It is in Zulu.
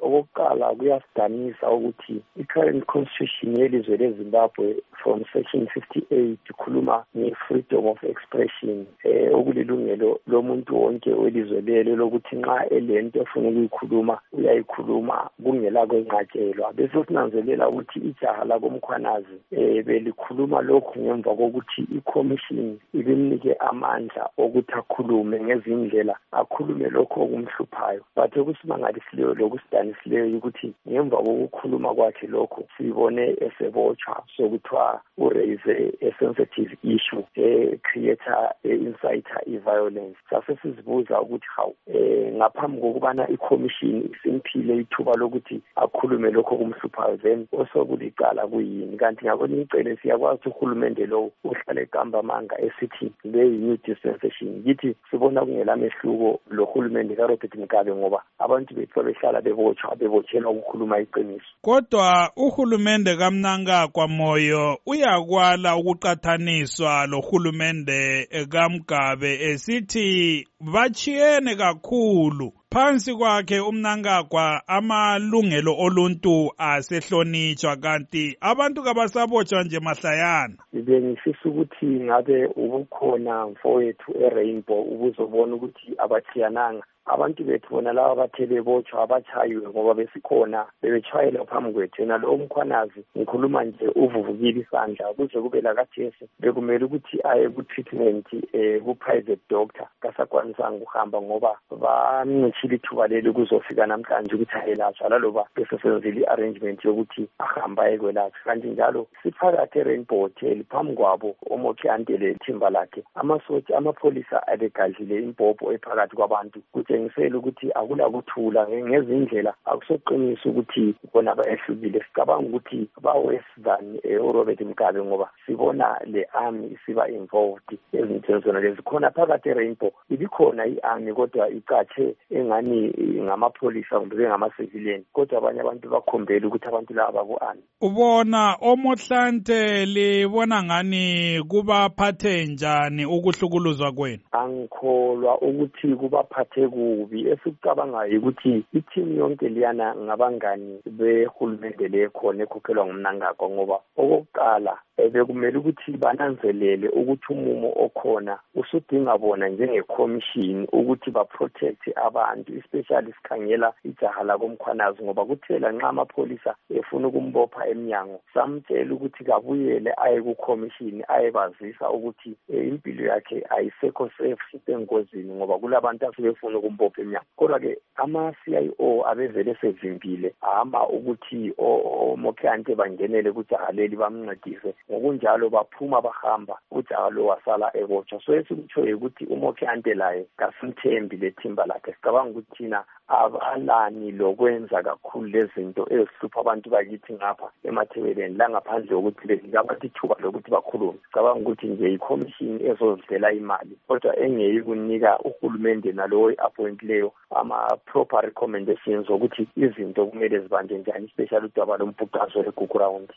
okokuqala kuyasidanisa ukuthi i-current constitution yelizwe leZimbabwe from section 58 ikhuluma nge-freedom of expression, okulilungelo lomuntu wonke welizwe lelo lokuthi nxa elento efuna ukuyikhuluma uyayikhuluma kungela kwenqatshelwa. Bese sinanzelela ukuthi ijaha lakoMkhwanazi belikhuluma lokhu ngemva kokuthi i-commission ibimnike amandla ukuthi akhulume ngezindlela akhulume lokho okumhluphayo. Bathe kusimangalisileyo lokusidanisileyo ukuthi ngemva kokukhuluma kwakhe lokho sibone esebotshwa sokuthiwa uraise a sensitive issue creator inciter i-violence. Sase sizibuza ukuthi hawu ngaphambi kokubana i-commission isimphile ithuba lokuthi akhulume lokho okumhluphayo then osokulicala kuyini. Kanti ngakona icele siyakwazi uhulumende lo uhlale egamba amanga esithi le yi-new dispensation. Yithi sibona kungela mehluko lo hulumende kaRobert Mugabe ngoba abantu bethu behlala bebotshelwa ukukhuluma iqiniso. Kodwa uhulumende kaMnangagwa Moyo uyakwala ukuqathaniswa lo hulumende kaMgabe esithi bachiyene kakhulu. Phansi kwakhe uMnangagwa amalungelo oluntu asehlonitshwa kanti abantu kabasabotshwa nje mahlayana. Bengifisa ukuthi ngabe ubukhona mfowethu eRainbow ubuzobona ukuthi abachiyananga. Abantu bethu bona laba bathe bebotshwa abachayiwe ngoba besikhona bebechwayela phambi kwethu. Yena lo Mkhwanazi ngikhuluma nje uvuvukile isandla kuze kube lakathesi bekumele ukuthi aye ku-treatment ku-private doctor kasakwanisanga ukuhamba ngoba bamncishile ithuba leli kuzofika namhlanje ukuthi ayelatshwa laloba besesenzile i-arrangement yokuthi ahamba ayekwelatshwa. Kanti njalo siphakathi eRainbow Hotel phambi kwabo oMokhyante lethimba lakhe amasotsha amapholisa abegadlile imbhobho ephakathi kwabantu kutshengisela ukuthi akula kuthula ngezindlela akusoqinisa ukuthi bona bayehlukile. Sicabanga ukuthi bawesizani uRobert Mugabe ngoba sibona le army isiba involved ezintweni zona lezi khona phakathi eRainbow. Ibikhona i-army kodwa icatshe engani ngamapholisa kumbe ngama-civilian kodwa abanye abantu bakhombela ukuthi abantu laba baku-army. Ubona oMohlante libona ngani kubaphathe njani ukuhlukuluzwa kwenu? Angikholwa ukuthi kubaphathe kubi. Esikucabangayo ukuthi i-team yonke liyana ngabangani behulumende lekhona ekhokhelwa nguMnangagwa ngoba okokuqala bekumele ukuthi bananzelele ukuthi umumo okhona usudinga bona njenge-commission ukuthi ba-protect abantu especially sikhangela ijaha lakoMkhwanazi ngoba kuthela nxa amapholisa efuna ukumbopha emnyango samtshela ukuthi kabuyele aye ku-commission ayebazisa ukuthi impilo yakhe ayisekho safe sisengozini ngoba kulabantu asebefuna ukumbopha emnyango. Kodwa-ke ama-CIO abevele sevimbile hama ukuthi oMokhyante bangenele kujaha leli bamncedise ngokunjalo baphuma bahamba ujaha lo wasala ebotshwa. So esikutshoyo ukuthi uMokhyante laye kasimthembi lethimba lakhe. Sicabanga ukuthi thina abalani lokwenza kakhulu lezinto ezihlupha abantu bakithi ngapha eMathebeleni la ngaphandle kokuthi bekabathi ithuba lokuthi bakhulume. Sicabanga ukuthi nje i-commission ezozidlela imali kodwa engeyi kunika uhulumende nalowo i-appointileyo ama-proper recommendations ukuthi izinto kumele zibanje njani especially udaba lombhuqazo eGugurawundi.